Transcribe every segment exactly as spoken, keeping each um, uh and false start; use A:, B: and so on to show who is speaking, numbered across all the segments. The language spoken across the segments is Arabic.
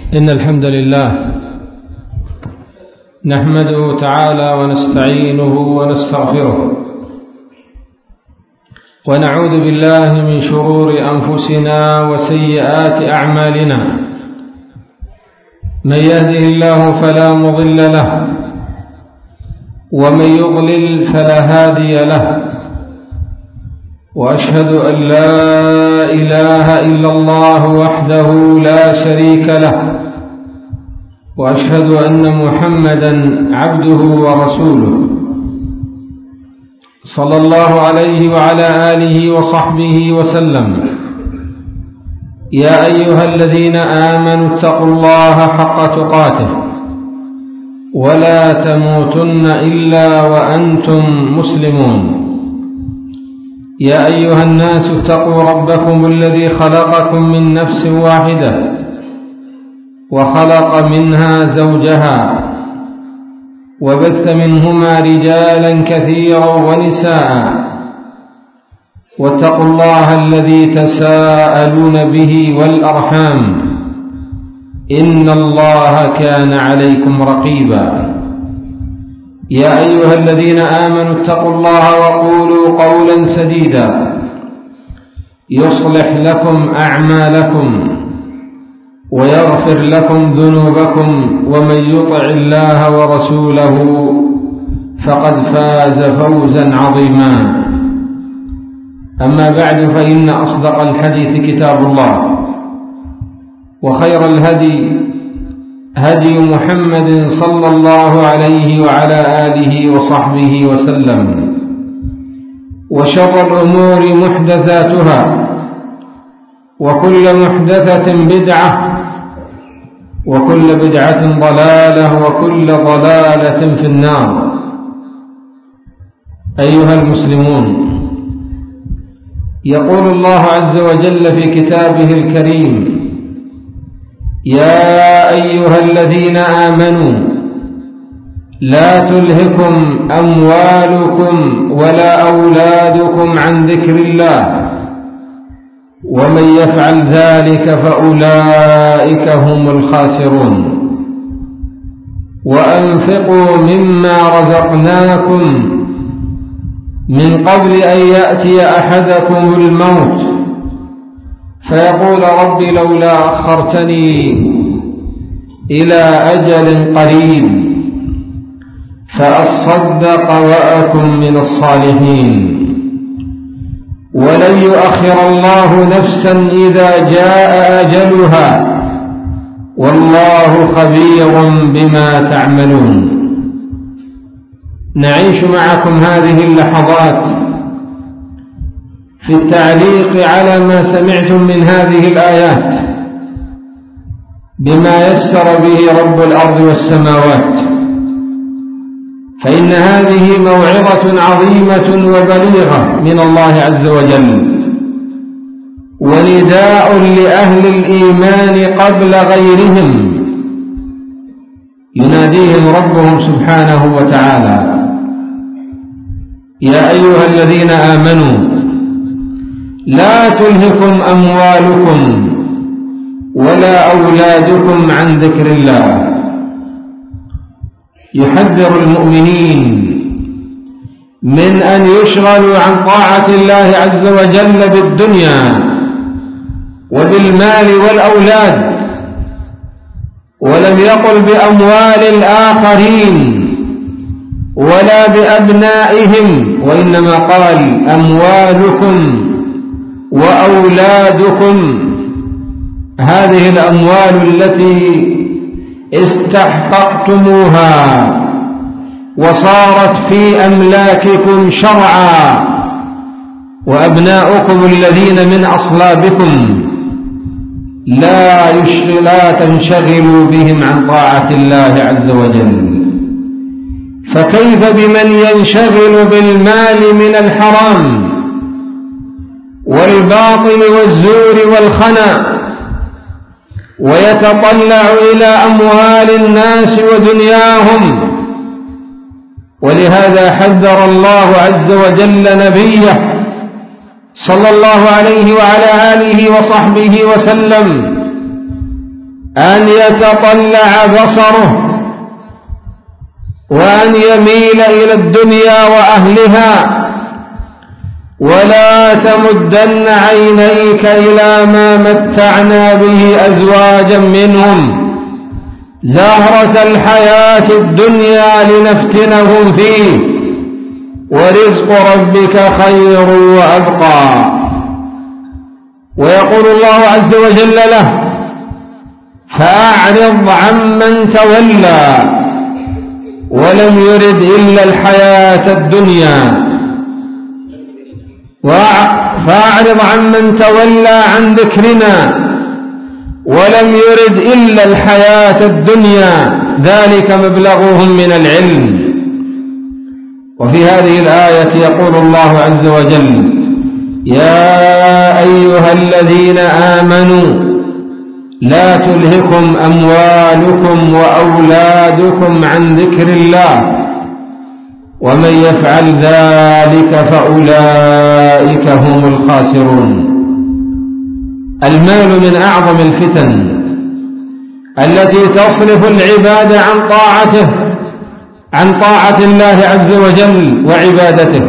A: إن الحمد لله نحمده تعالى ونستعينه ونستغفره ونعوذ بالله من شرور أنفسنا وسيئات أعمالنا. من يهده الله فلا مضل له ومن يضلل فلا هادي له، وأشهد أن لا إله إلا الله وحده لا شريك له، وأشهد أن محمدًا عبده ورسوله صلى الله عليه وعلى آله وصحبه وسلم. يا أيها الذين آمنوا اتقوا الله حق تقاته ولا تموتن إلا وأنتم مسلمون. يا أيها الناس اتقوا ربكم الذي خلقكم من نفس واحدة وخلق منها زوجها وبث منهما رجالا كثيرا ونساء، واتقوا الله الذي تساءلون به والأرحام إن الله كان عليكم رقيبا. يا أيها الذين آمنوا اتقوا الله وقولوا قولا سديدا يصلح لكم أعمالكم ويغفر لكم ذنوبكم، ومن يطع الله ورسوله فقد فاز فوزا عظيما. أما بعد، فإن أصدق الحديث كتاب الله، وخير الهدي هدي محمد صلى الله عليه وعلى آله وصحبه وسلم، وشر الأمور محدثاتها، وكل محدثة بدعة، وكل بدعة ضلالة، وكل ضلالة في النار. أيها المسلمون، يقول الله عز وجل في كتابه الكريم: يا أيها الذين آمنوا لا تلهكم أموالكم ولا أولادكم عن ذكر الله، ومن يفعل ذلك فأولئك هم الخاسرون. وأنفقوا مما رزقناكم من قبل أن يأتي أحدكم الموت فيقول رب لولا أخرتني إلى أجل قريب فأصدق وأكن من الصالحين، ولن يؤخر الله نفسا إذا جاء أجلها، والله خبير بما تعملون. نعيش معكم هذه اللحظات في التعليق على ما سمعتم من هذه الآيات بما يسر به رب الأرض والسماوات، فإن هذه موعظة عظيمة وبليغة من الله عز وجل، ونداء لأهل الإيمان قبل غيرهم، يناديهم ربهم سبحانه وتعالى: يا أيها الذين آمنوا لا تلهكم أموالكم ولا أولادكم عن ذكر الله. يحذر المؤمنين من أن يشغلوا عن طاعة الله عز وجل بالدنيا وبالمال والأولاد، ولم يقل بأموال الآخرين ولا بأبنائهم، وإنما قال أموالكم وأولادكم. هذه الأموال التي استحققتموها وصارت في أملاككم شرعا، وأبناؤكم الذين من أصلابكم لا لا تنشغلوا بهم عن طاعة الله عز وجل. فكيف بمن ينشغل بالمال من الحرام والباطل والزور والخنا، ويتطلع إلى أموال الناس ودنياهم. ولهذا حذر الله عز وجل نبيه صلى الله عليه وعلى آله وصحبه وسلم أن يتطلع بصره وأن يميل إلى الدنيا وأهلها، ولا تمدن عينيك إلى ما متعنا به أزواجا منهم زهرة الحياة الدنيا لنفتنهم فيه ورزق ربك خير وأبقى. ويقول الله عز وجل له: فأعرض عمن تولى ولم يرد إلا الحياة الدنيا فأعرض عمن تولى عن ذكرنا ولم يرد إلا الحياة الدنيا ذلك مبلغهم من العلم. وفي هذه الآية يقول الله عز وجل: يا أيها الذين آمنوا لا تلهكم أموالكم وأولادكم عن ذكر الله ومن يفعل ذلك فأولئك هم الخاسرون. المال من أعظم الفتن التي تصرف العباد عن طاعته عن طاعة الله عز وجل وعبادته.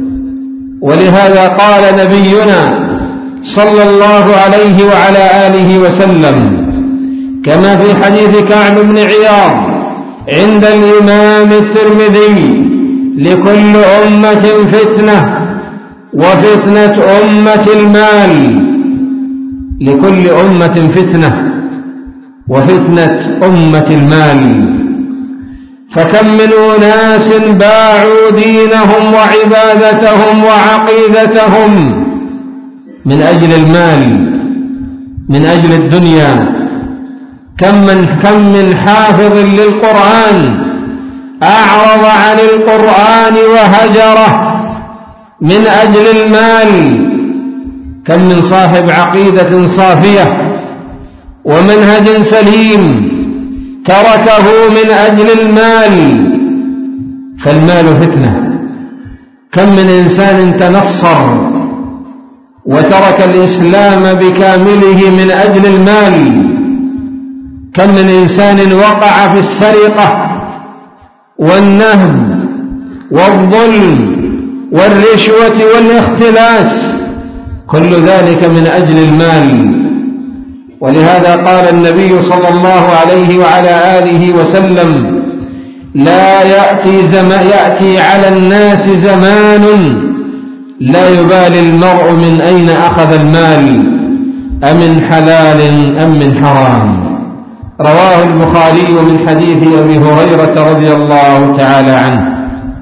A: ولهذا قال نبينا صلى الله عليه وعلى آله وسلم كما في حديث كعب بن عياض عند الإمام الترمذي: لكل أمة فتنة وفتنة أمة المال. لكل أمة فتنة وفتنة أمة المال. فكم من أناس باعوا دينهم وعبادتهم وعقيدتهم من أجل المال، من أجل الدنيا. كم من, كم من حافظ للقرآن أعرض عن القرآن وهجره من أجل المال. كم من صاحب عقيدة صافية ومنهج سليم تركه من أجل المال. فالمال فتنة. كم من إنسان تنصر وترك الإسلام بكامله من أجل المال. كم من إنسان وقع في السرقة والنهب والظلم والرشوة والاختلاس، كل ذلك من أجل المال. ولهذا قال النبي صلى الله عليه وعلى آله وسلم: لا يأتي, زمان يأتي على الناس زمان لا يبالي المرء من أين أخذ المال أمن حلال أم من حرام. رواه البخاري من حديث أبي هريرة رضي الله تعالى عنه.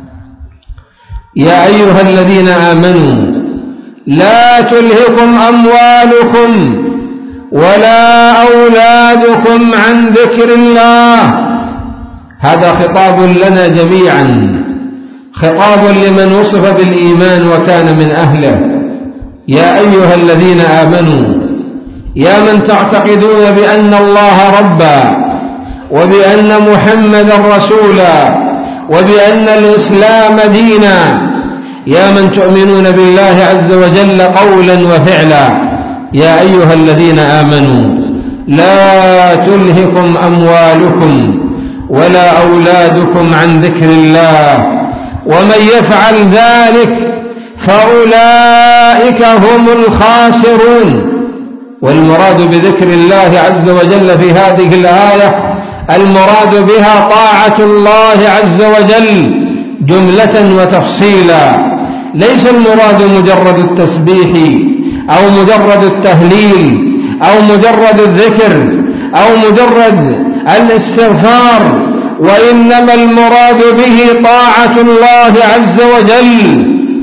A: يا أيها الذين آمنوا لا تلهكم أموالكم ولا أولادكم عن ذكر الله. هذا خطاب لنا جميعا، خطاب لمن وصف بالإيمان وكان من أهله. يا أيها الذين آمنوا، يا من تعتقدون بأن الله ربا وبأن محمدا رسولا وبأن الإسلام دينا، يا من تؤمنون بالله عز وجل قولا وفعلا، يا أيها الذين آمنوا لا تلهكم أموالكم ولا أولادكم عن ذكر الله ومن يفعل ذلك فأولئك هم الخاسرون. والمراد بذكر الله عز وجل في هذه الآية المراد بها طاعة الله عز وجل جملة وتفصيلا. ليس المراد مجرد التسبيح أو مجرد التهليل أو مجرد الذكر أو مجرد الاستغفار، وإنما المراد به طاعة الله عز وجل.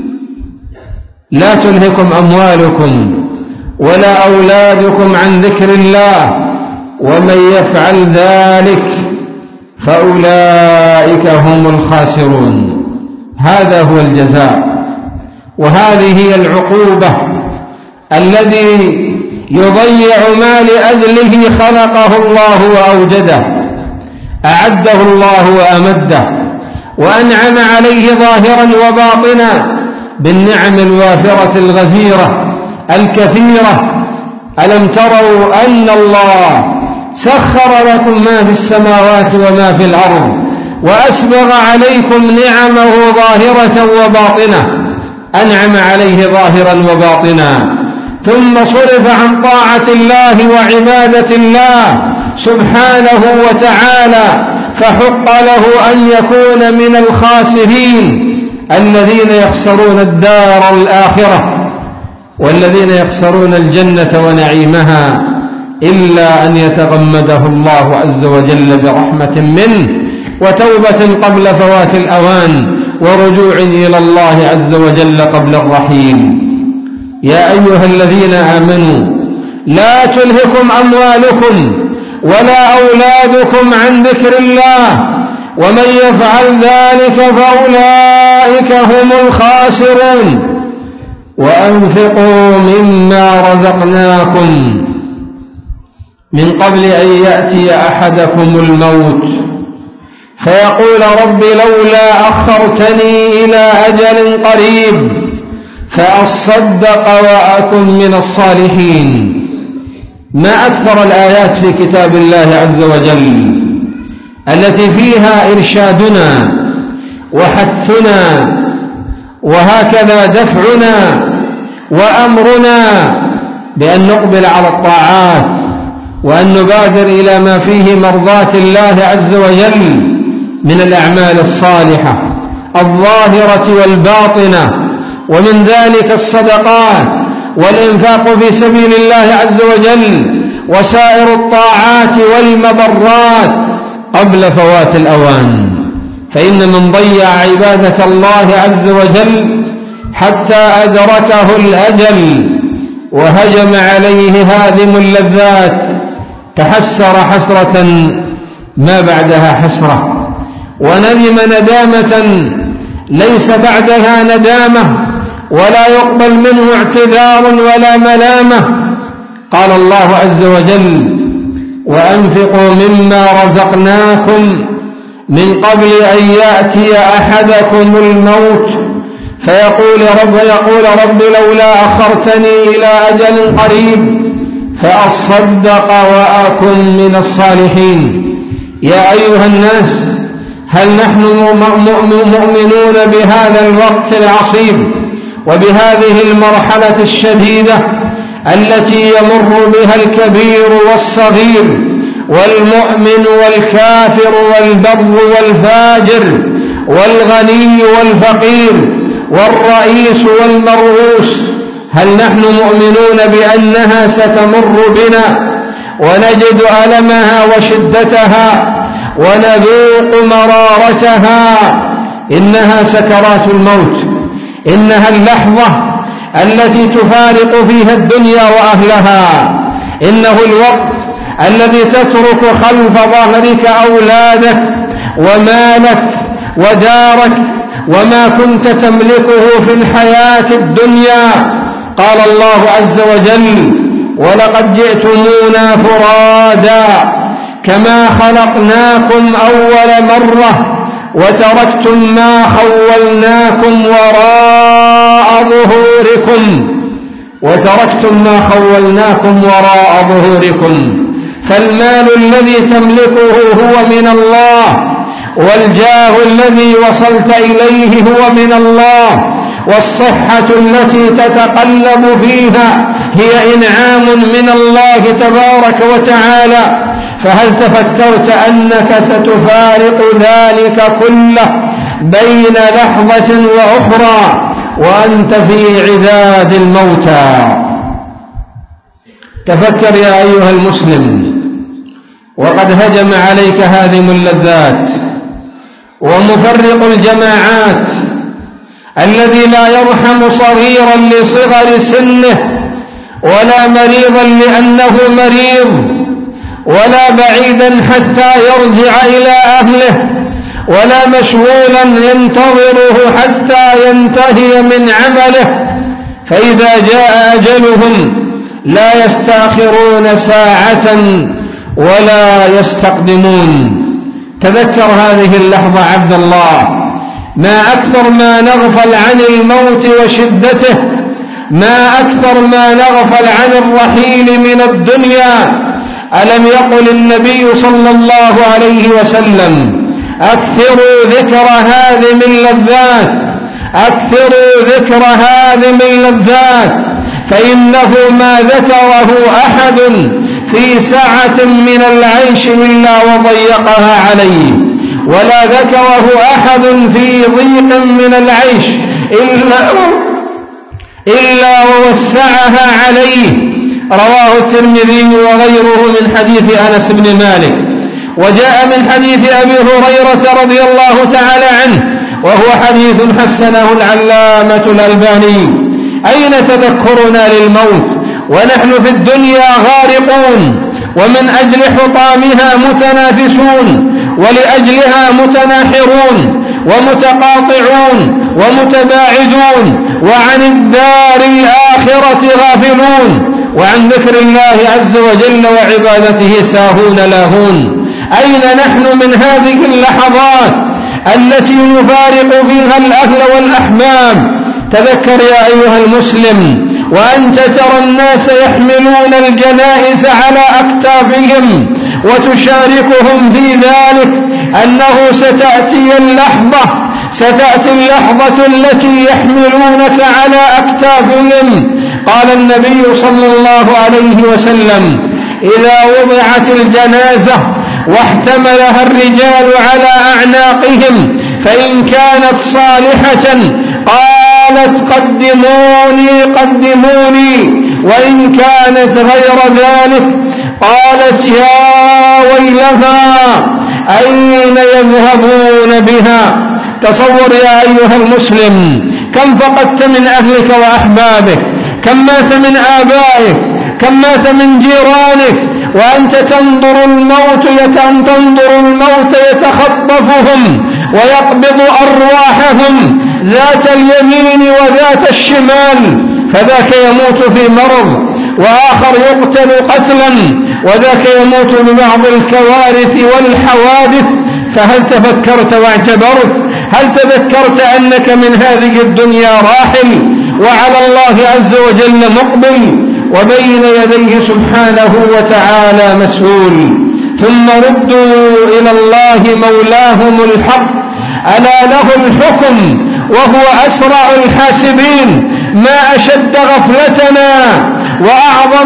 A: لا تلهكم أموالكم ولا أولادكم عن ذكر الله ومن يفعل ذلك فأولئك هم الخاسرون. هذا هو الجزاء، وهذه هي العقوبة. الذي يضيع ما لأجله خلقه الله وأوجده، أعده الله وأمده، وأنعم عليه ظاهرا وباطنا بالنعم الوافرة الغزيرة الكثيرة. ألم تروا أن الله سخر لكم ما في السماوات وما في الأرض وأسبغ عليكم نعمه ظاهرة وباطنة، أنعم عليه ظاهرا وباطنا، ثم صرف عن طاعة الله وعبادة الله سبحانه وتعالى، فحق له أن يكون من الخاسرين الذين يخسرون الدار الآخرة والذين يخسرون الجنة ونعيمها، إلا أن يتغمده الله عز وجل برحمة منه وتوبة قبل فوات الأوان ورجوع إلى الله عز وجل قبل الرحيل. يا أيها الذين آمنوا لا تلهكم أموالكم ولا أولادكم عن ذكر الله ومن يفعل ذلك فأولئك هم الخاسرون. وأنفقوا مما رزقناكم من قبل أن يأتي أحدكم الموت فيقول رب لولا أخرتني إلى أجل قريب فأصدق وأكن من الصالحين. ما أكثر الآيات في كتاب الله عز وجل التي فيها إرشادنا وحثنا وهكذا دفعنا وأمرنا بأن نقبل على الطاعات وأن نبادر إلى ما فيه مرضاة الله عز وجل من الأعمال الصالحة الظاهرة والباطنة، ومن ذلك الصدقات والإنفاق في سبيل الله عز وجل وسائر الطاعات والمبرات قبل فوات الأوان. فإن من ضيع عبادة الله عز وجل حتى أدركه الأجل وهجم عليه هادم اللذات تحسر حسرة ما بعدها حسرة، وندم ندامة ليس بعدها ندامة، ولا يقبل منه اعتذار ولا ملامة. قال الله عز وجل وأنفقوا مما رزقناكم من قبل أن يأتي أحدكم الموت فيقول رب, يقول رب لولا أخرتني إلى أجل قريب فأصدق وأكن من الصالحين. يا أيها الناس هل نحن مؤمنون بهذا الوقت العصيب وبهذه المرحلة الشديدة التي يمر بها الكبير والصغير والمؤمن والكافر والبر والفاجر والغني والفقير والرئيس والمرؤوس؟ هل نحن مؤمنون بأنها ستمر بنا ونجد ألمها وشدتها ونذوق مرارتها؟ إنها سكرات الموت، إنها اللحظة التي تفارق فيها الدنيا وأهلها، إنه الوقت الذي تترك خلف ظهرك أولادك ومالك ودارك وما كنت تملكه في الحياة الدنيا. قال الله عز وجل ولقد جئتمونا فرادا كما خلقناكم أول مرة وتركتم ما خولناكم وراء ظهوركم وتركتم ما خولناكم وراء ظهوركم. فالمال الذي تملكه هو من الله، والجاه الذي وصلت إليه هو من الله، والصحة التي تتقلب فيها هي إنعام من الله تبارك وتعالى. فهل تفكرت أنك ستفارق ذلك كله بين لحظة وأخرى وأنت في عداد الموتى؟ تفكر يا أيها المسلم، وقد هجم عليك هادم اللذات ومفرق الجماعات الذي لا يرحم صغيرا لصغر سنه ولا مريضا لأنه مريض ولا بعيدا حتى يرجع إلى أهله ولا مشغولا ينتظره حتى ينتهي من عمله، فإذا جاء أجلهم لا يستأخرون ساعة ولا يستقدمون. تذكر هذه اللحظة عبد الله، ما أكثر ما نغفل عن الموت وشدته، ما أكثر ما نغفل عن الرحيل من الدنيا ألم يقل النبي صلى الله عليه وسلم أكثروا ذكر هذه من اللذات أكثروا ذكر هذه من اللذات فإنه ما ذكره أحد في سعة من العيش إلا وضيقها عليه ولا ذكره أحد في ضيق من العيش إلا, إلا ووسعها عليه. رواه الترمذي وغيره من حديث أنس بن مالك. وجاء من حديث أبي هريرة رضي الله تعالى عنه وهو حديث حسنه العلامة الألباني: أين تذكرنا للموت ونحن في الدنيا غارقون ومن أجل حطامها متنافسون ولأجلها متناحرون ومتقاطعون ومتباعدون وعن الدار الآخرة غافلون وعن ذكر الله عز وجل وعبادته ساهون لاهون. أين نحن من هذه اللحظات التي نفارق فيها الأهل والأحباب؟ تذكر يا أيها المسلم وأنت ترى الناس يحملون الجنائز على أكتافهم وتشاركهم في ذلك أنه ستأتي اللحظة ستأتي اللحظة التي يحملونك على أكتافهم. قال النبي صلى الله عليه وسلم: إذا وضعت الجنازة واحتملها الرجال على أعناقهم فإن كانت صالحة قالت قدموني قدموني وإن كانت غير ذلك قالت يا ويلها أين يذهبون بها. تصور يا أيها المسلم كم فقدت من أهلك وأحبابك، كم مات من آبائك، كم مات من جيرانك وأنت تنظر الموت تنظر الموت يتخطفهم ويقبض أرواحهم ذات اليمين وذات الشمال، فذاك يموت في مرض وآخر يقتل قتلا وذاك يموت ببعض الكوارث والحوادث. فهل تفكرت واعتبرت؟ هل تذكرت أنك من هذه الدنيا راحل وعلى الله عز وجل مقبل وبين يديه سبحانه وتعالى مسؤول؟ ثم ردوا إلى الله مولاهم الحق ألا له الحكم وهو أسرع الحاسبين. ما أشد غفلتنا وأعظم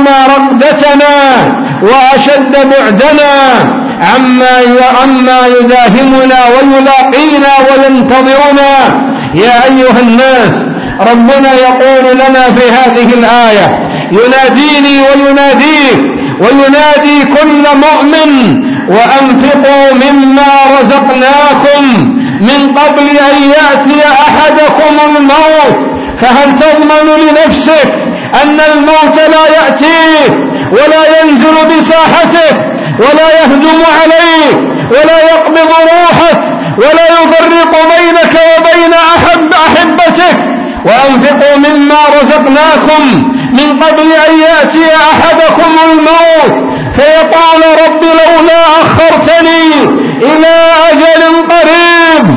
A: رقدتنا وأشد بعدنا عما عما يداهمنا ويلاقينا وينتظرنا. يا أيها الناس ربنا يقول لنا في هذه الآية: يناديني ويناديك وينادي كل مؤمن: وأنفقوا مما رزقناكم من قبل أن يأتي أحدكم الموت. فهل تضمن لنفسك أن الموت لا يأتيك ولا ينزل بساحتك ولا يهجم عليك ولا يقبض روحك ولا يفرق بينك وبين أحب أحبتك؟ وأنفقوا مما رزقناكم من قبل أن يأتي أحدكم الموت فيقول رب لولا أخرتني إلى أجل قريب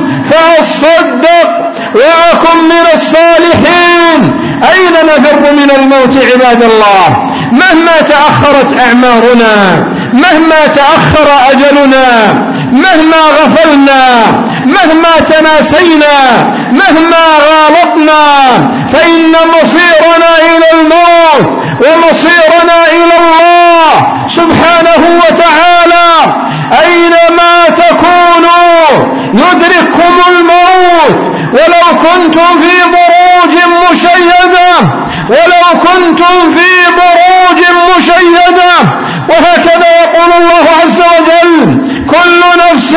A: فأصدق وأكن من الصالحين. أين نفر من الموت عباد الله؟ مهما تأخرت أعمارنا، مهما تأخر أجلنا، مهما غفلنا، مهما تناسينا، مهما غالطنا، فإن مصيرنا إلى الموت ومصيرنا إلى الله سبحانه وتعالى. أينما تكونوا يدرككم الموت ولو كنتم في بروج مشيدة ولو كنتم في بروج مشيدة. وهكذا يقول الله عز وجل: كل نفس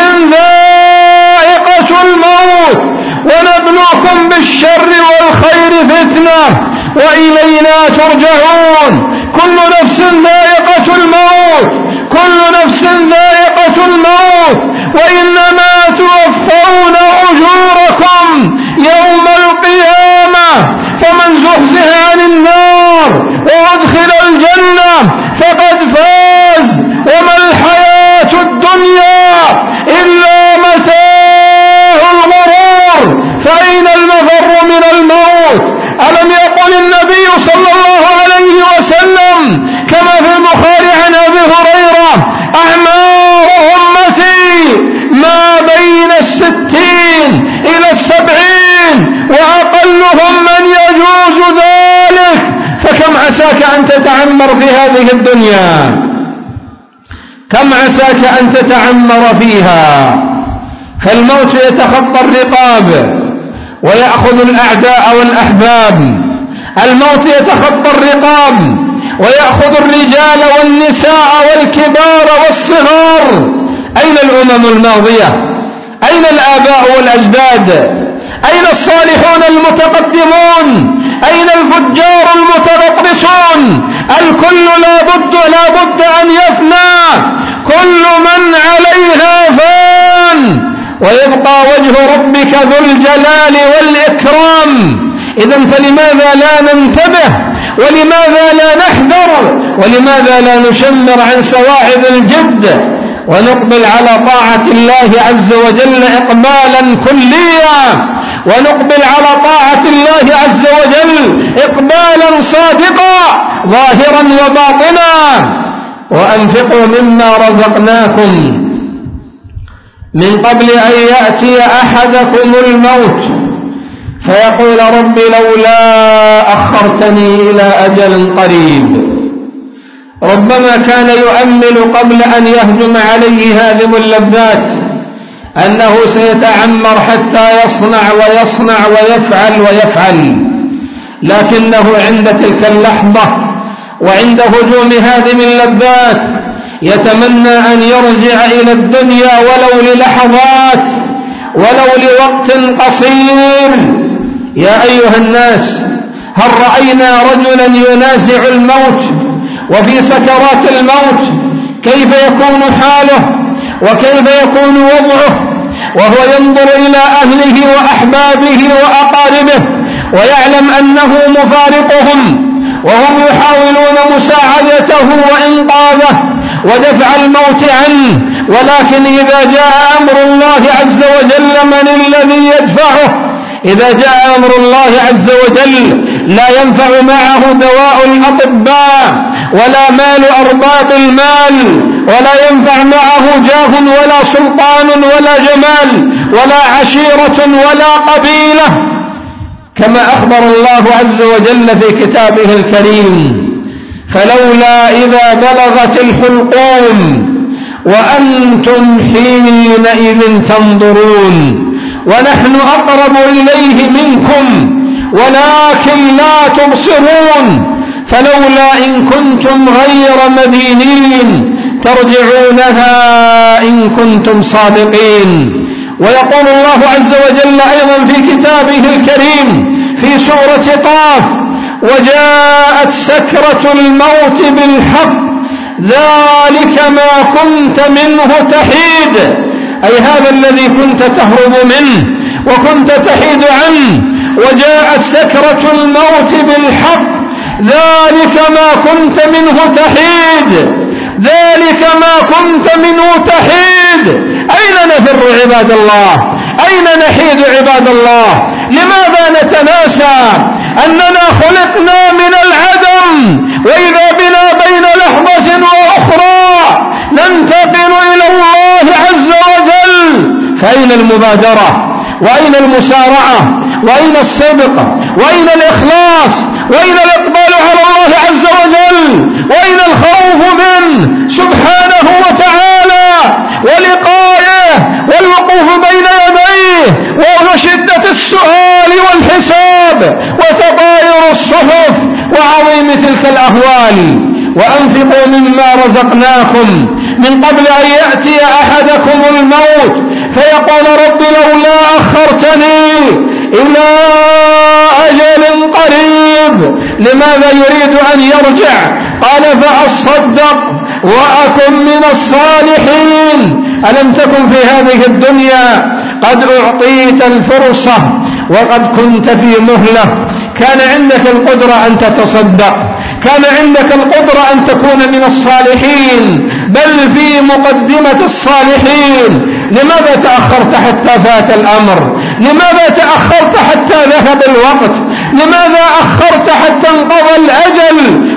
A: ذائقة الموت ونبلوكم بالشر والخير فتنة وإلينا ترجعون. كل نفس ذائقة الموت، كل نفس ذائقة الموت، وإنما توفون أجوركم يوم القيامة. فمن زحزح عن النار وأدخل الجنة فقد فاز، وما الحياة الدنيا إلا متاع الغرور. فأين المفر من الموت؟ ألم يقل النبي صلى الله عليه وسلم كما في البخاري عن أبي هريرة: عساك أن تتعمر في هذه الدنيا؟ كم عساك أن تتعمر فيها؟ فالموت يتخطى الرقاب ويأخذ الأعداء والأحباب، الموت يتخطى الرقاب ويأخذ الرجال والنساء والكبار والصغار. أين الأمم الماضية؟ أين الآباء والأجداد؟ أين الصالحون المتقدمون؟ أين الفجار المتغطرسون؟ الكل لا بد لا بد أن يفنى، كل من عليها فان، ويبقى وجه ربك ذو الجلال والإكرام. إذن فلماذا لا ننتبه؟ ولماذا لا نحذر؟ ولماذا لا نشمر عن سواعد الجد ونقبل على طاعة الله عز وجل إقبالا كليا، ونقبل على طاعة الله عز وجل إقبالا صادقا ظاهرا وباطنا. وأنفقوا مما رزقناكم من قبل أن يأتي أحدكم الموت فيقول رب لولا أخرتني إلى أجل قريب. ربما كان يؤمل قبل أن يهجم عليه هادم اللذات أنه سيتعمر حتى يصنع ويصنع ويفعل ويفعل، لكنه عند تلك اللحظة وعند هجوم هادم اللذات يتمنى أن يرجع إلى الدنيا ولو للحظات ولو لوقت قصير. يا أيها الناس، هل رأينا رجلا ينازع الموت وفي سكرات الموت كيف يكون حاله وكيف يكون وضعه وهو ينظر إلى أهله وأحبابه وأقاربه ويعلم أنه مفارقهم وهم يحاولون مساعدته وإنقاذه ودفع الموت عنه، ولكن إذا جاء أمر الله عز وجل من الذي يدفعه؟ إذا جاء أمر الله عز وجل لا ينفع معه دواء الأطباء ولا مال أرباب المال، ولا ينفع معه جاه ولا سلطان ولا جمال ولا عشيرة ولا قبيلة، كما أخبر الله عز وجل في كتابه الكريم: فلولا إذا بلغت الحلقوم وأنتم حينئذ تنظرون ونحن أقرب إليه منكم ولكن لا تبصرون، فلولا إن كنتم غير مدينين ترجعونها إن كنتم صادقين. ويقول الله عز وجل أيضا في كتابه الكريم في سورة قاف: وجاءت سكرة الموت بالحق ذلك ما كنت منه تحيد، أي هذا الذي كنت تهرب منه وكنت تحيد عنه. وجاءت سكرة الموت بالحق ذلك ما كنت منه تحيد، ذلك ما كنت منه تحيد. أين نفر عباد الله؟ أين نحيد عباد الله؟ لماذا نتناسى أننا خلقنا من العدم وإذا بنا بين لحظة وأخرى ننتقل إلى الله عز وجل؟ فأين المبادرة؟ وأين المسارعة؟ وأين الصدق؟ وأين الإخلاص؟ وأين الإقبال على الله عز وجل؟ وأين الخوف منه سبحانه وتعالى ولقائه والوقوف بين يديه وشدة السؤال والحساب وتطاير الصحف وعظيم تلك الأهوال؟ وأنفقوا مما رزقناكم من قبل أن يأتي أحدكم الموت فيقول رب لولا أخرتني إلى أجل قريب. لماذا يريد أن يرجع؟ قال فأصدق وأكن من الصالحين. ألم تكن في هذه الدنيا قد أعطيت الفرصة وقد كنت في مهلة؟ كان عندك القدرة أن تتصدق، كان عندك القدرة أن تكون من الصالحين بل في مقدمة الصالحين. لماذا تأخرت حتى فات الأمر؟ لماذا تأخرت حتى ذهب الوقت؟ لماذا أخرت حتى انقضى الأجل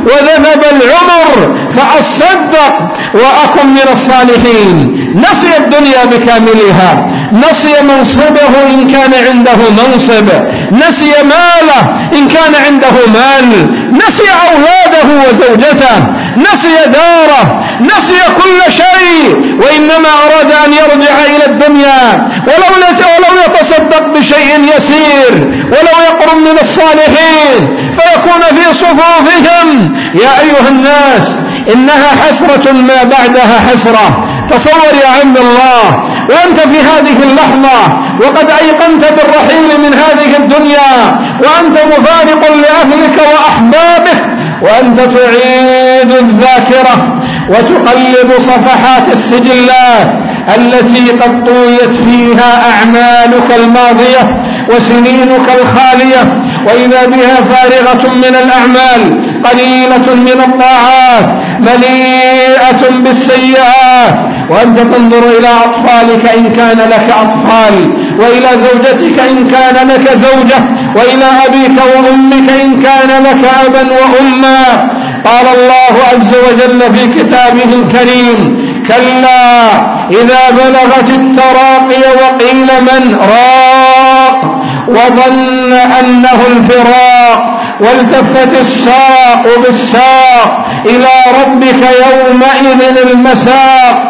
A: وذهب العمر فأصدق وأكن من الصالحين. نسي الدنيا بكاملها، نسي منصبه إن كان عنده منصب، نسي ماله إن كان عنده مال، نسي أولاده وزوجته، نسي داره، نسي كل شيء، وإنما أراد أن يرجع إلى الدنيا ولو ولو يتصدق بشيء يسير، ولو يقرب من الصالحين فيكون في صفوفهم. يا أيها الناس، إنها حسرة ما بعدها حسرة. تصور يا عبد الله وأنت في هذه اللحظة وقد أيقنت بالرحيل من هذه الدنيا، وأنت مفارق لأهلك وأحبابك، وأنت تعيد الذاكرة وتقلب صفحات السجلات التي قد طويت فيها أعمالك الماضية وسنينك الخالية، وإذا بها فارغة من الأعمال، قليلة من الطاعات، مليئة بالسيئات، وأنت تنظر إلى أطفالك إن كان لك أطفال، وإلى زوجتك إن كان لك زوجة، وإلى أبيك وأمك إن كان لك أبا وأما. قال الله عز وجل في كتابه الكريم: كلا إذا بلغت التراقي وقيل من راق وظن أنه الفراق والتفت الساق بالساق إلى ربك يومئذ المساق.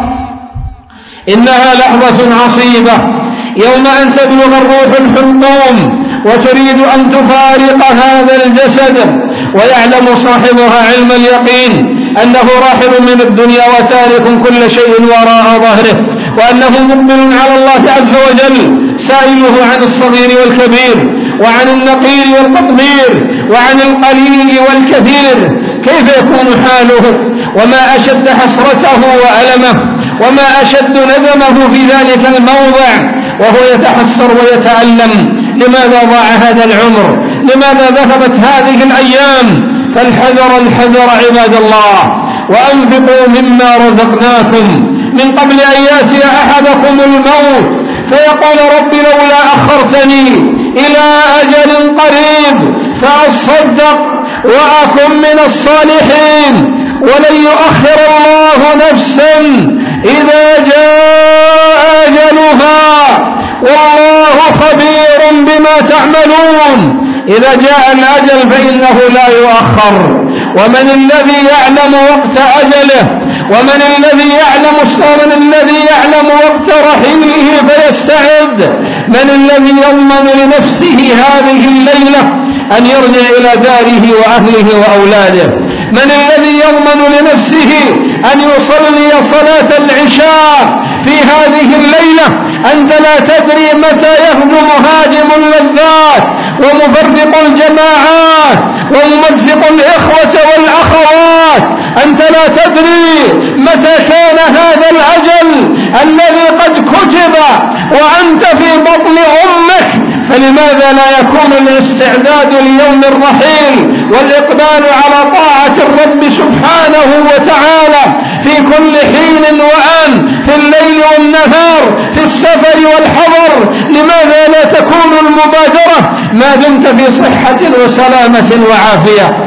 A: إنها لحظة عصيبة، يوم أن تبلغ الروح الحلقوم وتريد أن تفارق هذا الجسد، ويعلم صاحبها علم اليقين أنه راحل من الدنيا وتارك كل شيء وراء ظهره، وأنه مقبل على الله عز وجل سائله عن الصغير والكبير، وعن النقير والتقدير، وعن القليل والكثير. كيف يكون حاله؟ وما أشد حسرته وألمه، وما أشد ندمه في ذلك الموضع وهو يتحسر ويتألم. لماذا ضاع هذا العمر؟ لماذا ذهبت هذه الأيام؟ فالحذر الحذر عباد الله، وأنفقوا مما رزقناكم من قبل أن يأتي أحدكم الموت فيقول رب لولا أخرتني إلى أجل قريب فأصدق وأكن من الصالحين. ولن يؤخر الله نفسا إذا جاء أجلها، والله خبير بما تعملون. إذا جاء الأجل فإنه لا يؤخر. ومن الذي يعلم وقت أجله؟ ومن الذي يعلم ومن الذي يعلم وقت رحيله فيستعد؟ من الذي يضمن لنفسه هذه الليلة أن يرجع إلى داره وأهله وأولاده؟ من الذي يضمن لنفسه أن يصلي صلاة العشاء في هذه الليلة؟ أنت لا تدري متى يهجم هاجم اللذات ومفرق الجماعات وممزق الإخوة والأخوات. أنت لا تدري متى كان هذا الأجل الذي قد كتب وأنت في بطن أمك. فلماذا لا يكون الاستعداد ليوم الرحيل والإقبال على طاعة الرب سبحانه وتعالى في كل حين وآن، في الليل والنهار، في السفر والحضر؟ لماذا لا تكون المبادرة ما دمت في صحة وسلامة وعافية؟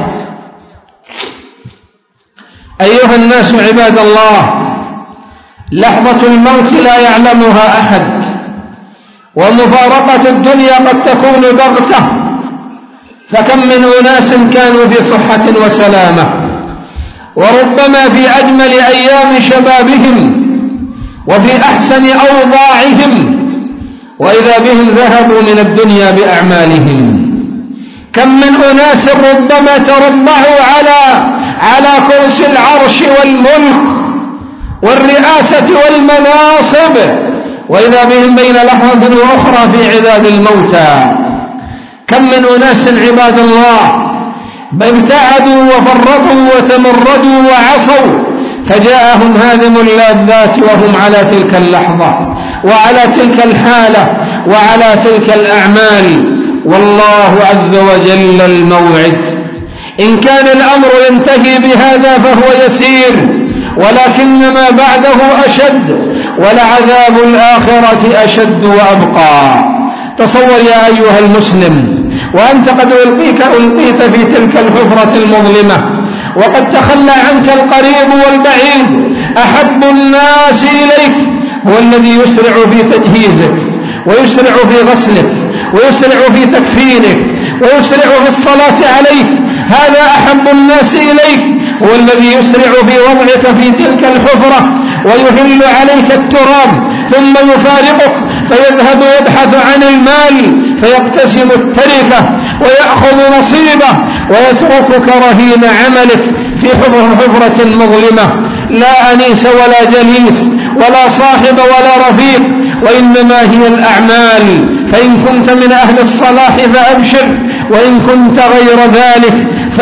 A: أيها الناس عباد الله، لحظة الموت لا يعلمها أحد، ومفارقة الدنيا قد تكون بغتة. فكم من أناس كانوا في صحة وسلامة، وربما في أجمل أيام شبابهم وفي أحسن أوضاعهم، وإذا بهم ذهبوا من الدنيا بأعمالهم. كم من أناس ربما تربعوا على على كرسي العرش والملك والرئاسة والمناصب، وإذا بهم بين لحظة وأخرى في عداد الموتى. كم من أناس عباد الله ابتعدوا وفرطوا وتمردوا وعصوا، فجاءهم هادم اللذات وهم على تلك اللحظة وعلى تلك الحالة وعلى تلك الأعمال. والله عز وجل الموعد. إن كان الأمر ينتهي بهذا فهو يسير، ولكن ما بعده أشد، ولعذاب الآخرة أشد وأبقى. تصور يا أيها المسلم وأنت قد ألقيك ألقيت في تلك الحفرة المظلمة، وقد تخلى عنك القريب والبعيد، أحب الناس إليك هو الذي يسرع في تجهيزك ويسرع في غسلك ويسرع في تكفينك ويسرع في الصلاة عليك. هذا أحب الناس إليك، هو الذي يسرع في وضعك في تلك الحفرة ويهل عليك التراب ثم يفارقك فيذهب يبحث عن المال فيقتسم التركة ويأخذ نصيبه ويتركك رهين عملك في حفرة مظلمة، لا أنيس ولا جليس ولا صاحب ولا رفيق، وإنما هي الأعمال. فإن كنت من أهل الصلاح فأبشر، وإن كنت غير ذلك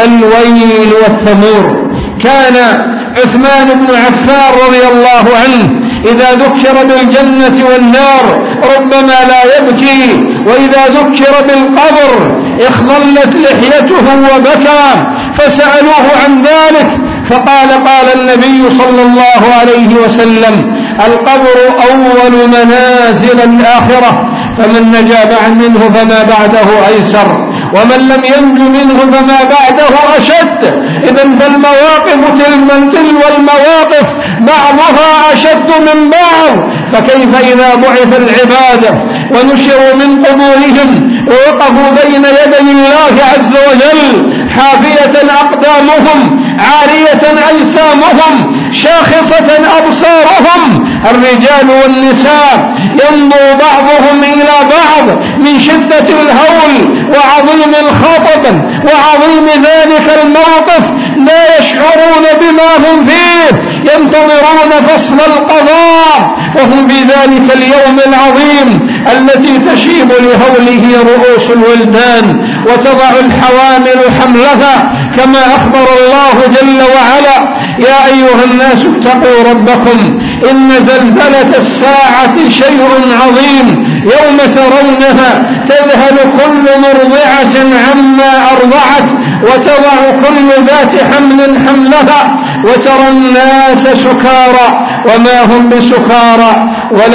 A: فالويل والثمور. كان عثمان بن عفان رضي الله عنه إذا ذكر بالجنة والنار ربما لا يبكي، وإذا ذكر بالقبر اخضلت لحيته وبكى، فسألوه عن ذلك فقال قال النبي صلى الله عليه وسلم: القبر أول منازل الآخرة، فمن نجا منه فما بعده أيسر، ومن لم ينج منه فما بعده أشد. إذن فالمواقف تلو المواقف بعضها أشد من بعض، فكيف إذا بعث العباد ونشروا من قبورهم ووقفوا بين يدي الله عز وجل حافية أقدامهم عارية أجسامهم شاخصة أبصارهم، الرجال والنساء ينظر بعضهم إلى بعض من شدة الهول وعظيم الخطب وعظيم ذلك الموقف، لا يشعرون بما هم فيه، ينتظرون فصل القضاء وهم في ذلك اليوم العظيم التي تشيب لهوله رؤوس الولدان وتضع الحوامل حملها كما أخبر الله جل وعلا: يا أيها الناس اتقوا ربكم إن زلزلة الساعة شيء عظيم، يوم ترونها تذهل كل مرضعة عما أرضعت وتضع كل ذات حمل حملها، وترى الناس سكارى وما هم بسكارى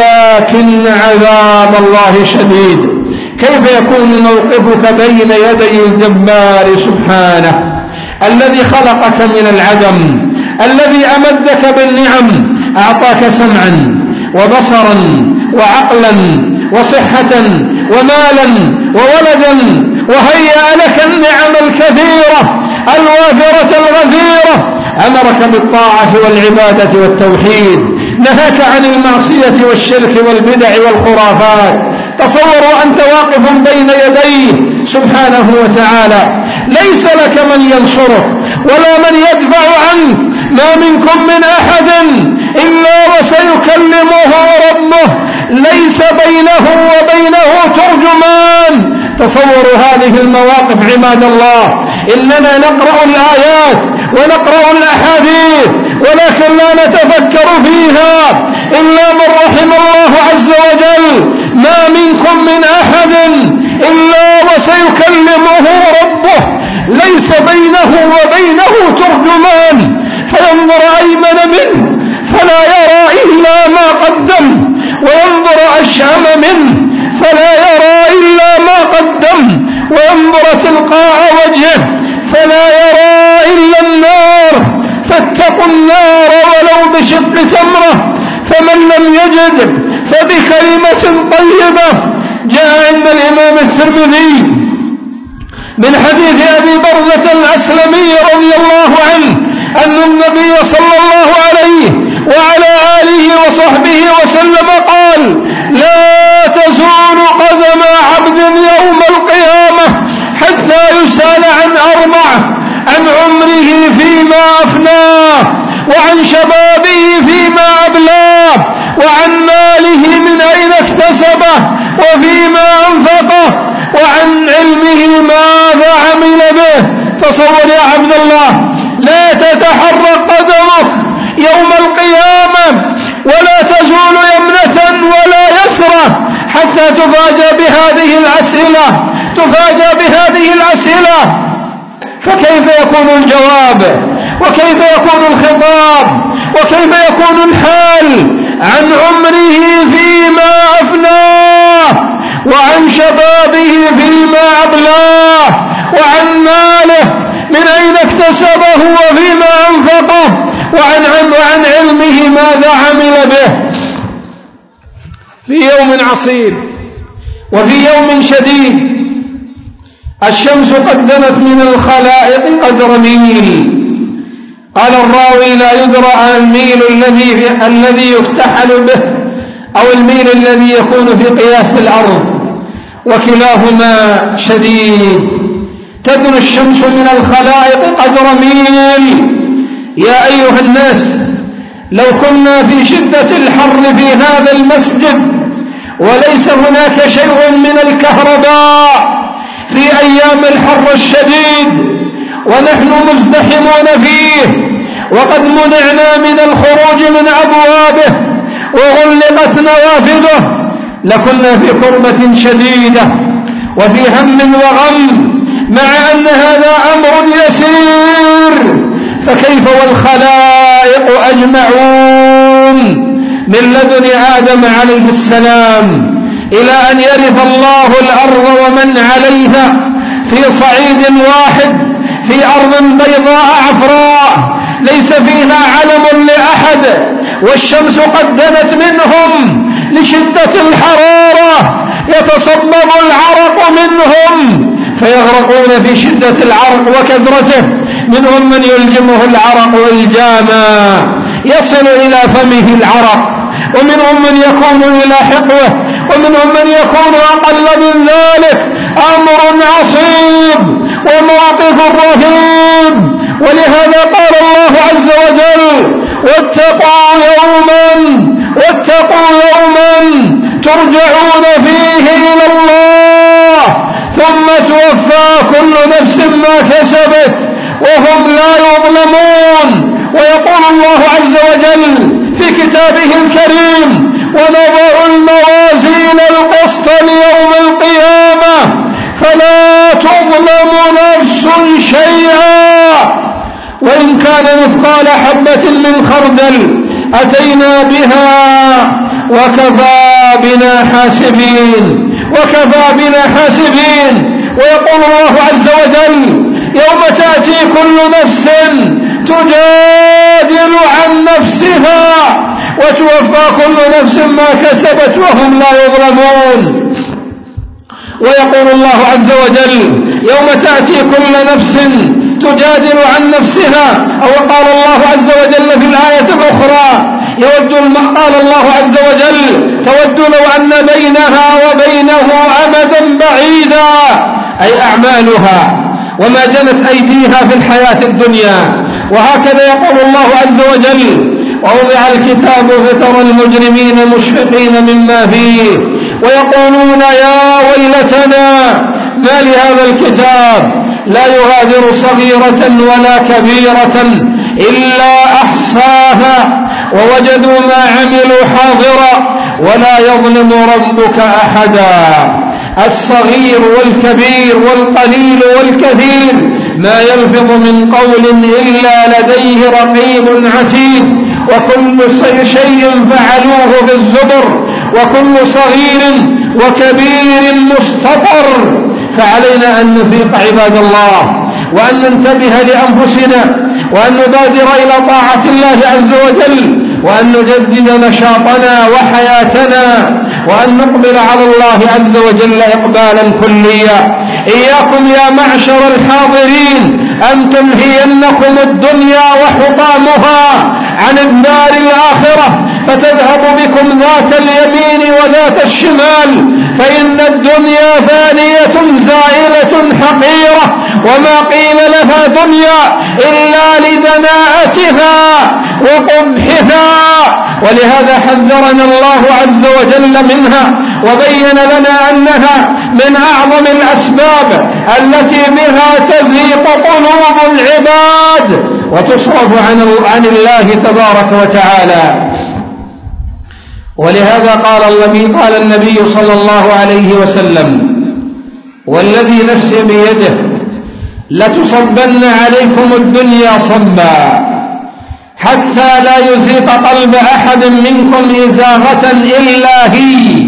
A: ولكن عذاب الله شديد. كيف يكون موقفك بين يدي الجبار سبحانه الذي خلقك من العدم، الذي أمدك بالنعم، أعطاك سمعا وبصرا وعقلا وصحة ومالا وولدا، وهيأ لك النعم الكثيرة الوافرة الغزيرة، أمرك بالطاعة والعبادة والتوحيد، نهاك عن المعصية والشرك والبدع والخرافات. تصوروا أنت واقف بين يديه سبحانه وتعالى، ليس لك من ينصرك ولا من يدفع عنك، ما منكم من أحد إلا وسيكلمه ربه، ليس بينه وبينه ترجمان. تصوروا هذه المواقف عباد الله، إننا نقرأ الآيات ونقرأ الأحاديث ولكن لا نتفكر فيها إلا من رحم الله عز وجل. ما منكم من أحد إلا وسيكلمه ربه، ليس بينه وبينه ترجمان، فينظر أيمن منه فلا يرى إلا ما قدم، وينظر أشأم منه فلا يرى إلا ما قدم، وينظر تلقاء وجهه فلا يرى إلا النار، فاتقوا النار ولو بشق تمرة، فمن لم يجد فبكلمة طيبة. جاء عند الإمام الترمذي من حديث أبي برزة الأسلمي رضي الله عنه أن النبي صلى الله عليه وعلى آله وصحبه وسلم قال: لا تزول قدم عبد يوم القيامة حتى يسأل عن أربعة: عن عمره فيما أفناه، وعن شبابه فيما أبلاه، وعن ماله من أين اكتسبه وفيما أنفقه، وعن علمه ماذا عمل به. تصور يا عبد الله، لا تتحرك قدمك يوم القيامة ولا تزول يمنة ولا يسرة حتى تفاجأ بهذه الأسئلة تفاجأ بهذه الأسئلة فكيف يكون الجواب، وكيف يكون الخطاب، وكيف يكون الحال؟ عن عمره فيما أفناه، وعن شبابه فيما أبلاه، وعن ماله من أين اكتسبه وفيما أنفقه، وعن, وعن علمه ماذا عمل به. في يوم عصيب وفي يوم شديد الشمس قدمت من الخلائق قدر ميل. قال الراوي: لا يدرى الميل الذي الذي يكتحل به أو الميل الذي يكون في قياس الأرض، وكلاهما شديد. تدنو الشمس من الخلائق قدر ميل. يا أيها الناس، لو كنا في شدة الحر في هذا المسجد وليس هناك شيء من الكهرباء في أيام الحر الشديد ونحن مزدحمون فيه، وقد منعنا من الخروج من أبوابه وغلقت نوافذه، لكنا في كربة شديدة وفي هم وغم، مع أن هذا أمر يسير، فكيف والخلائق أجمعون من لدن آدم عليه السلام إلى أن يرث الله الأرض ومن عليها في صعيد واحد، في أرض بيضاء عفراء ليس فيها علم لأحد، والشمس قد دنت منهم لشدة الحرارة، يتصبب العرق منهم فيغرقون في شدة العرق وكثرته، منهم من يلجمه العرق إلجاما يصل إلى فمه العرق، ومنهم من يكون إلى حقوه، ومنهم من يكون أقل من ذلك. أمر عصيب وموقف رهيب. ولهذا قال الله عز وجل: واتقوا يوما واتقوا يوما ترجعون فيه إلى الله ثم توفى كل نفس ما كسبت وهم لا يظلمون. ويقول الله عز وجل في كتابه الكريم: ونضع الموازين القسط ليوم القيامة فلا تظلم نفس شيئا وإن كان مثقال حبة من خردل أتينا بها وكفى بنا حاسبين وكفى بنا حاسبين. ويقول الله عز وجل: يوم تأتي كل نفس تجادل عن نفسها وتوفى كل نفس ما كسبت وهم لا يظلمون. ويقول الله عز وجل: يوم تأتي كل نفس تجادل عن نفسها. أو قال الله عز وجل في الآية الأخرى: يود قال الله عز وجل: تود لو أن بينها وبينه أمدا بعيدا، أي أعمالها وما جنت أيديها في الحياة الدنيا. وهكذا يقول الله عز وجل: ووضع الكتاب فترى المجرمين مشفقين مما فيه ويقولون يا ويلتنا ما لهذا الكتاب لا يغادر صغيرة ولا كبيرة إلا أحصاها ووجدوا ما عملوا حاضرا ولا يظلم ربك أحدا. الصغير والكبير والقليل والكثير ما يلفظ من قول إلا لديه رقيب عتيد، وكل شيء فعلوه في الزبر، وكل صغير وكبير مستطر. فعلينا أن نفيق عباد الله، وأن ننتبه لأنفسنا، وأن نبادر إلى طاعة الله عز وجل، وأن نجدد نشاطنا وحياتنا، وأن نقبل على الله عز وجل إقبالا كليا. إياكم يا معشر الحاضرين أن تلهينكم الدنيا وحطامها عن الدار الآخرة فتذهب بكم ذات اليمين وذات الشمال، فإن الدنيا فانية زائلة حقيرة، وما قيل لها دنيا إلا لدناءتها وقبحها. ولهذا حذرنا الله عز وجل منها، وبين لنا أنها من أعظم الأسباب التي بها تزيق قلوب العباد وتصرف عن الله تبارك وتعالى. ولهذا قال النبي قال النبي صلى الله عليه وسلم: والذي نفسي بيده لتصبن عليكم الدنيا صبا حتى لا يزيق قلب أحد منكم إزاغة إلا هي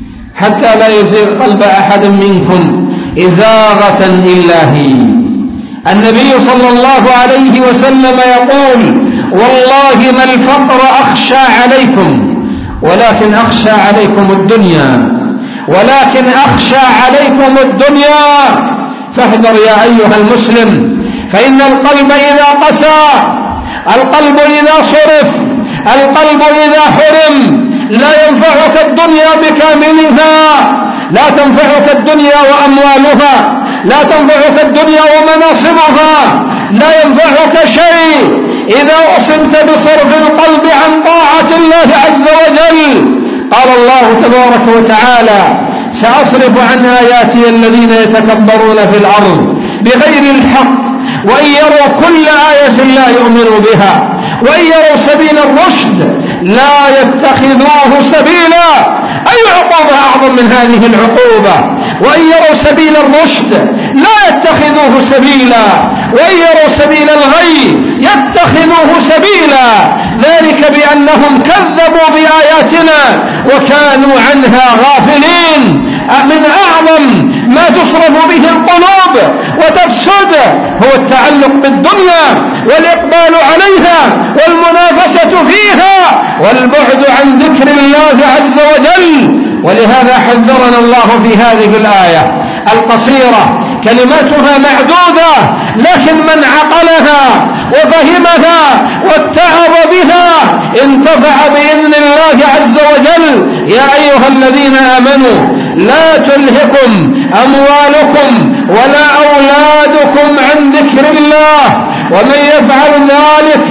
A: حتى لا يزيغ قلب أحد منكم إزاغة إلا هي. النبي صلى الله عليه وسلم يقول: والله ما الفقر أخشى عليكم، ولكن أخشى عليكم الدنيا، ولكن أخشى عليكم الدنيا. فاحذر يا أيها المسلم، فإن القلب إذا قسى، القلب إذا صرف، القلب إذا حرم، لا ينفعك الدنيا بكاملها، لا تنفعك الدنيا وأموالها، لا تنفعك الدنيا ومناصبها، لا ينفعك شيء إذا أصبت بصرف القلب عن طاعة الله عز وجل. قال الله تبارك وتعالى: سأصرف عن آياتي الذين يتكبرون في الأرض بغير الحق وإن يروا كل آية لا يؤمنوا بها وإن يروا سبيل الرشد لا يتخذوه سبيلا. أي عقوبة أعظم من هذه العقوبة؟ وإن يروا سبيل الرشد لا يتخذوه سبيلا وإن يروا سبيل الغي يتخذوه سبيلا، ذلك بأنهم كذبوا بآياتنا وكانوا عنها غافلين. من أعظم ما تصرف به القلوب وتفسد هو التعلق بالدنيا والإقبال عليها والمنافسة فيها والبعد عن ذكر الله عز وجل. ولهذا حذرنا الله في هذه الآية القصيرة، كلماتها معدودة، لكن من عقلها وفهمها واتعظ بها انتفع بإذن الله عز وجل. يا أيها الذين آمنوا لا تلهكم أموالكم ولا أولادكم عن ذكر الله ومن يفعل ذلك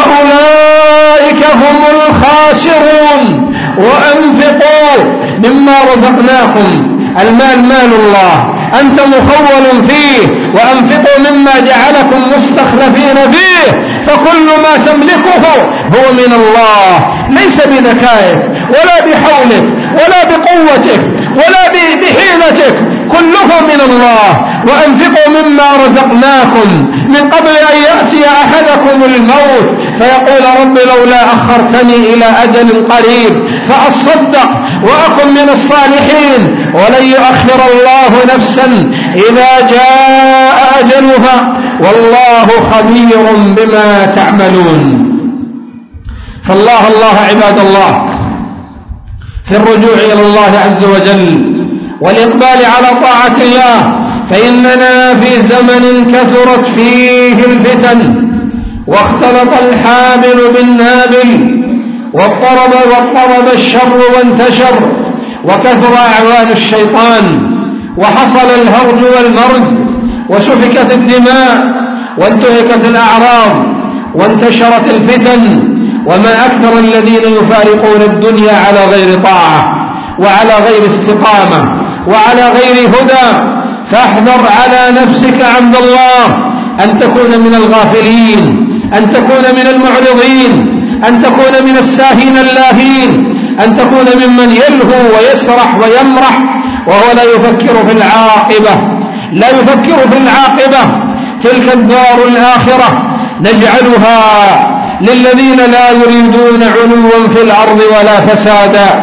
A: فأولئك هم الخاسرون. وأنفقوا مما رزقناكم، المال مال الله، أنت مخول فيه، وأنفقوا مما جعلكم مستخلفين فيه، فكل ما تملكه هو من الله، ليس بذكائك ولا بحولك ولا بقوتك ولا بحيلتك، كله من الله. وأنفقوا مما رزقناكم من قبل أن يأتي أحدكم الموت فيقول: رب لولا أخرتني إلى أجل قريب فأصدق وأكن من الصالحين، ولن يؤخر الله نفسا إذا جاء أجلها والله خبير بما تعملون. فالله الله عباد الله في الرجوع إلى الله عز وجل والإقبال على طاعة الله، فإننا في زمن كثرت فيه الفتن واختلط الحابل بالنابل واضطرب واضطرب الشر وانتشر وكثر أعوان الشيطان وحصل الهرج والمرج وسفكت الدماء وانتهكت الأعراض وانتشرت الفتن. وما أكثر الذين يفارقون الدنيا على غير طاعة وعلى غير استقامة وعلى غير هدى. فاحذر على نفسك عبد الله أن تكون من الغافلين، أن تكون من المعرضين، أن تكون من الساهين اللاهين، أن تكون ممن يلهو ويسرح ويمرح وهو لا يفكر في العاقبة، لا يفكر في العاقبة. تلك الدار الآخرة نجعلها للذين لا يريدون علوا في الأرض ولا فسادا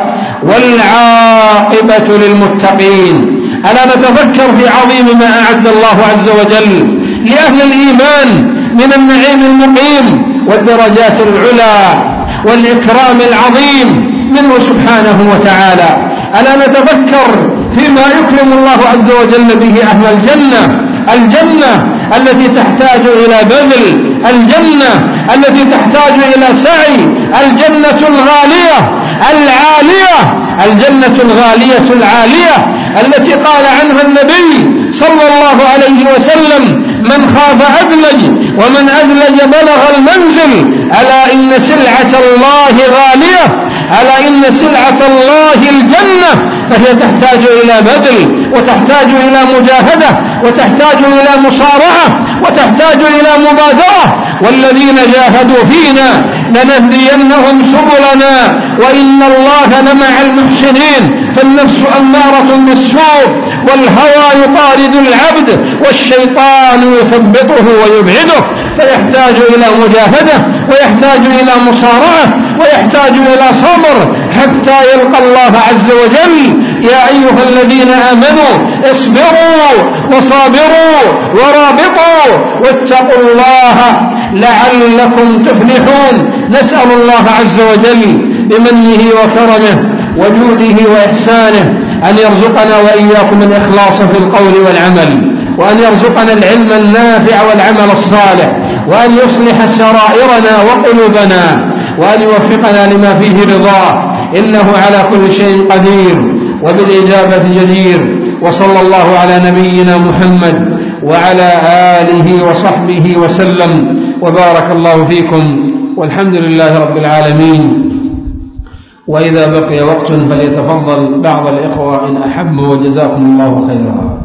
A: والعاقبة للمتقين. ألا نتفكر في عظيم ما أعد الله عز وجل لأهل الإيمان من النعيم المقيم والدرجات العلى والإكرام العظيم منه سبحانه وتعالى. ألا نتفكر فيما يكرم الله عز وجل به أهل الجنة، الجنة التي تحتاج إلى بذل، الجنة التي تحتاج إلى سعي، الجنة الغالية العالية، الجنة الغالية العالية التي قال عنها النبي صلى الله عليه وسلم: من خاف أدلج ومن أدلج بلغ المنزل. ألا إن سلعة الله غالية، ألا إن سلعة الله الجنة، فهي تحتاج إلى بذل وتحتاج إلى مجاهدة وتحتاج إلى مصارعة وتحتاج إلى مبادرة. والذين جاهدوا فينا لنهدينهم سبلنا وإن الله لمع المحسنين. فالنفس أمارة بالسوء والهوى يطارد العبد والشيطان يثبطه ويبعده، فيحتاج إلى مجاهدة ويحتاج إلى مصارعة ويحتاج إلى صبر حتى يلقى الله عز وجل. يا أيها الذين آمنوا اصبروا وصابروا ورابطوا واتقوا الله لعلكم تفلحون. نسأل الله عز وجل بمنه وكرمه وجوده وإحسانه أن يرزقنا وإياكم الإخلاص في القول والعمل، وأن يرزقنا العلم النافع والعمل الصالح، وأن يصلح سرائرنا وقلوبنا، وأن يوفقنا لما فيه رضاه، إنه على كل شيء قدير وبالإجابة جدير. وصلى الله على نبينا محمد وعلى آله وصحبه وسلم، وبارك الله فيكم، والحمد لله رب العالمين. وإذا بقي وقت فليتفضل بعض الإخوة إن أحبوا، وجزاكم الله خيرا.